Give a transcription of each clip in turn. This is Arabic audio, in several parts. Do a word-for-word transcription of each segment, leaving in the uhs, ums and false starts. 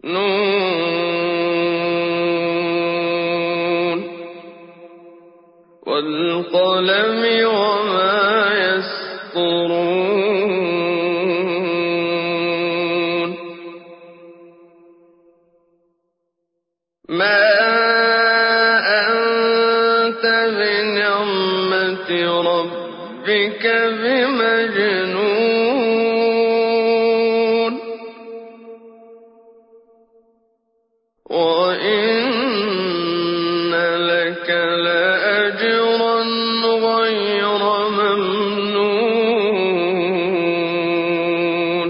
نون والقلم وما يسطرون ما أنت بنعمة ربك بمجنون وإن لك لأجرا غير ممنون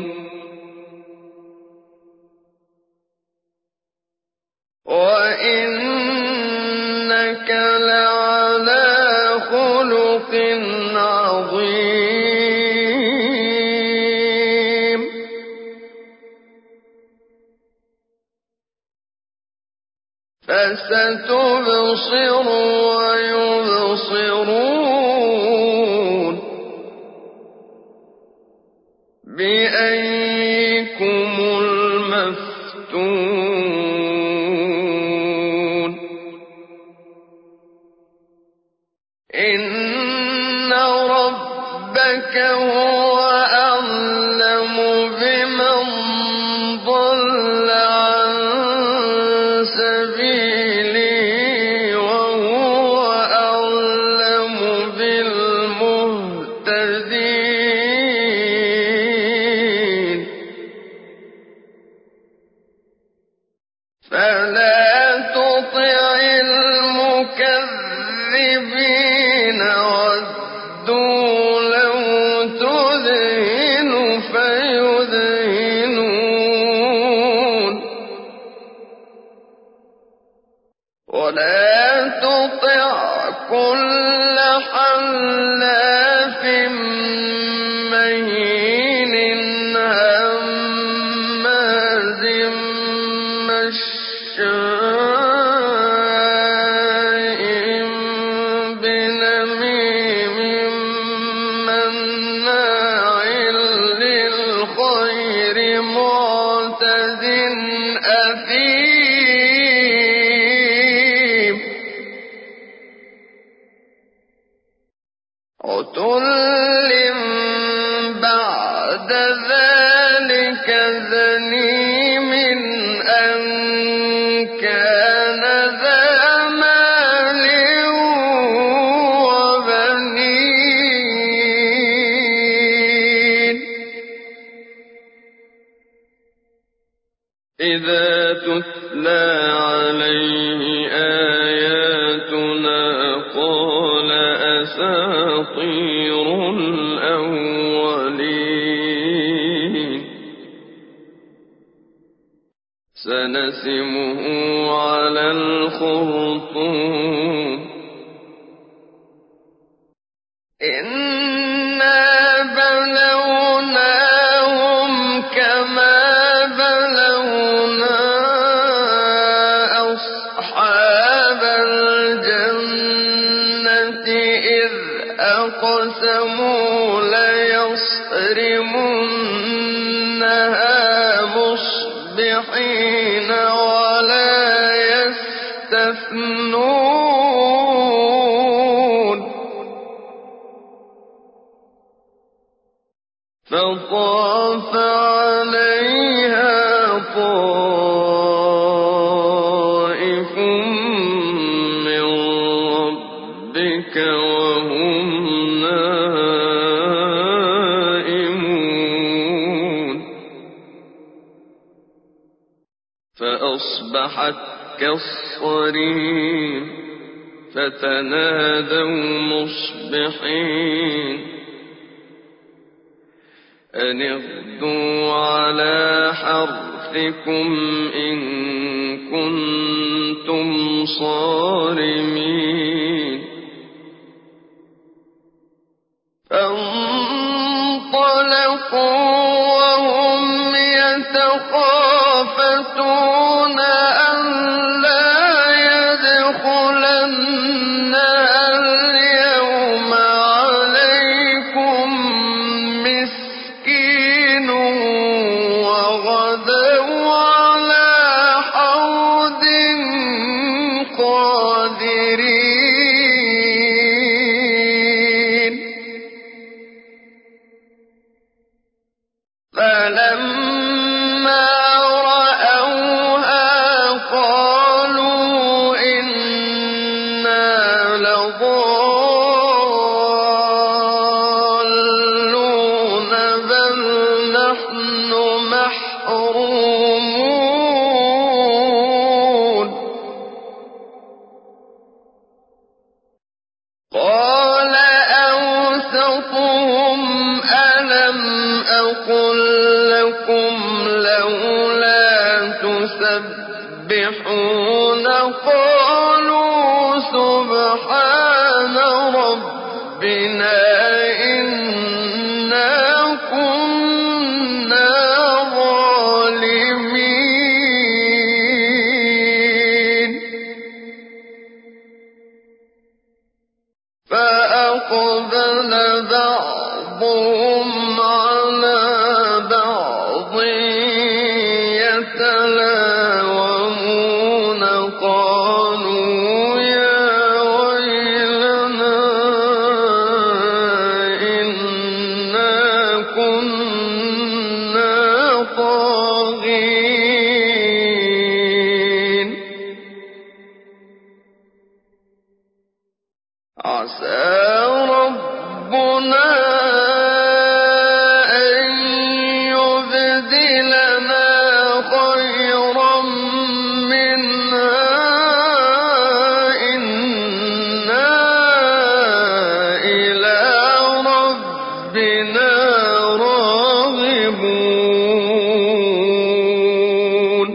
وإنك لعلى خلق عظيم فستبصر ويبصرون بأيكم المفتون إن ربك هو أعلم بمن ضل عن سبيله وهو أعلم بالمهتدين فلا تطع المكذبين ودوا لو تدهن فيدهنون ولا تطع كل حلاف مهين هماز مشاء بنميم مناع للخير معتد أثيم عتل بعد ذلك زنيم أن كان ذا مال وبنين إذا تتلى عليه آياتنا قال أساطير الأولين سنسمه على الخرطوم إنا بلوناهم كما بلونا أصحاب الجنة إذ أقسموا ليصرمنها مصبحين ولا يستثنون فطاف عليها طائف من ربك وهم نائمون فأصبحت كالصريم فتنادوا مصبحين أن اغدوا على حرثكم إن كنتم صارمين فانطلقوا وهم يتخافتون ألا يدخلنها اليوم عليكم مسكين وغدوا على يسبحون قالوا سبحان ربنا إنا كنا ظالمين فأقبل بعضهم على بعض يتلاومون قالوا يا ويلنا إنا كنا طاغين عسى ربنا أن يبدلنا خيرا منها إنا إلى ربنا راغبون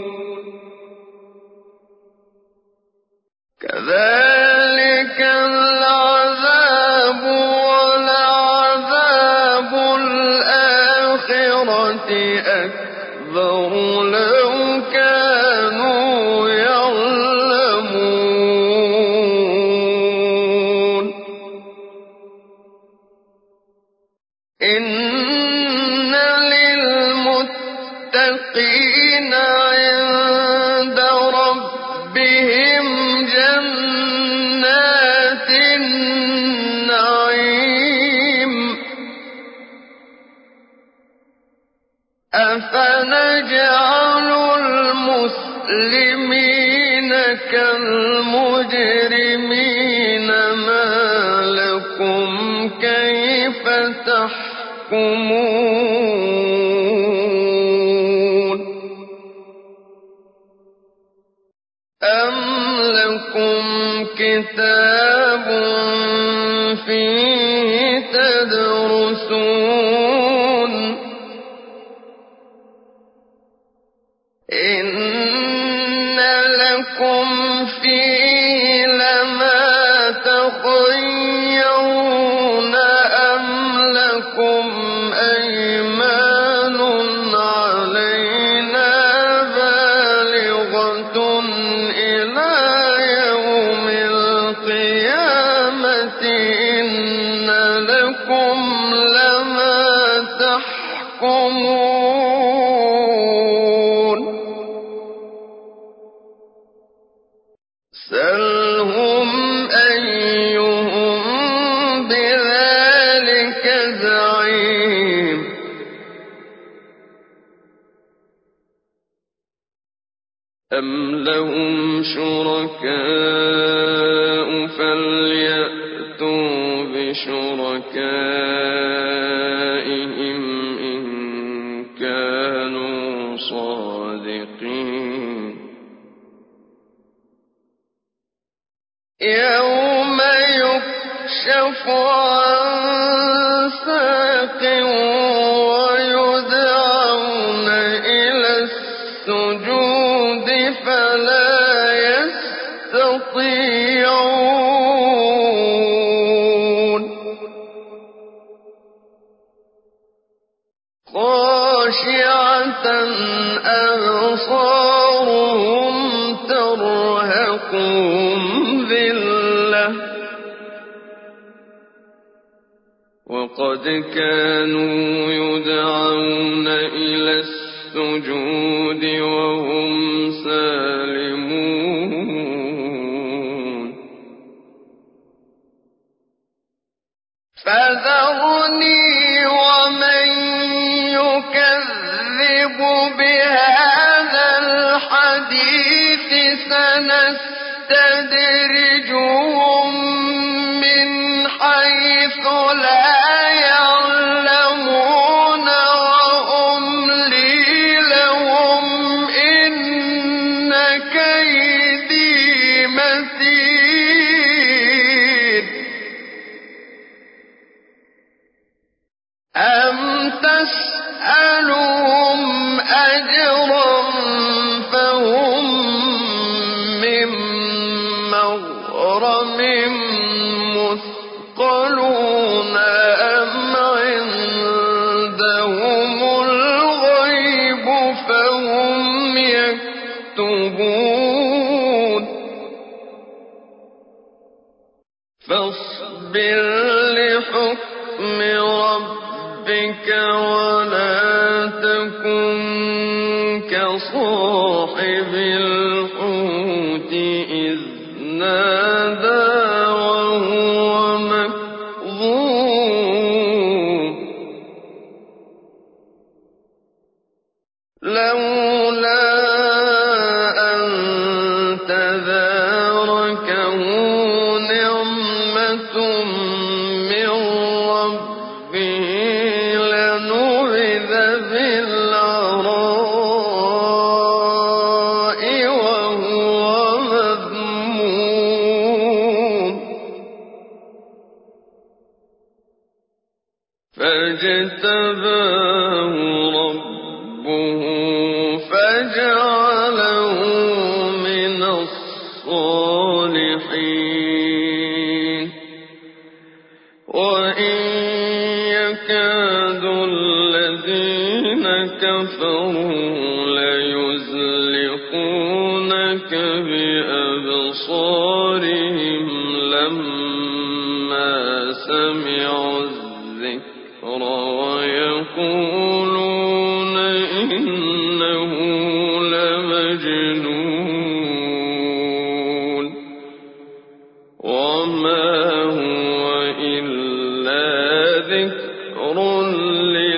كذلك العذاب ولعذاب الآخرة أكبر لو كانوا يعلمون إن للمتقين عند ربهم جنات النعيم أفنجعل المسلمين كالمجرمين ما لكم كيف تحكمون أم لكم كتاب فيه تدرسون إن لكم فيه لما تخيرون أم لكم أيمان علينا بالغة إلى يوم القيامة إن لكم لما تحكمون سلهم أيهم بذلك زعيم أم لهم شركاء فليأتوا بشركائهم إن كانوا صادقين يوم يكشف عن ساق ويدعون إلى السجود فلا يستطيعون خاشعة أبصارهم ترهقهم ذلة وقد كانوا يدعون إلى السجود وهم سالمون فذرني ومن يكذب بهذا الحديث سنستدرجهم من حيث لا يعلمون وأملي لهم إن كيدي متين أم تسألهم أجرا فهو يكتبون فاصبر لحكم ربك ولا تكن كصاحب الحوت إذ نادى وهو مكظوم لولا أن تداركه نعمة من ربه لنبذ بالعراء وهو مذموم فاجتباه ربه فجعله من الصالحين وإن يكاد الذين كفروا ليزلقونك بأبصارهم لما سمعوا الذكر ويقولون إنه لمجنون وما هو إلا ذكر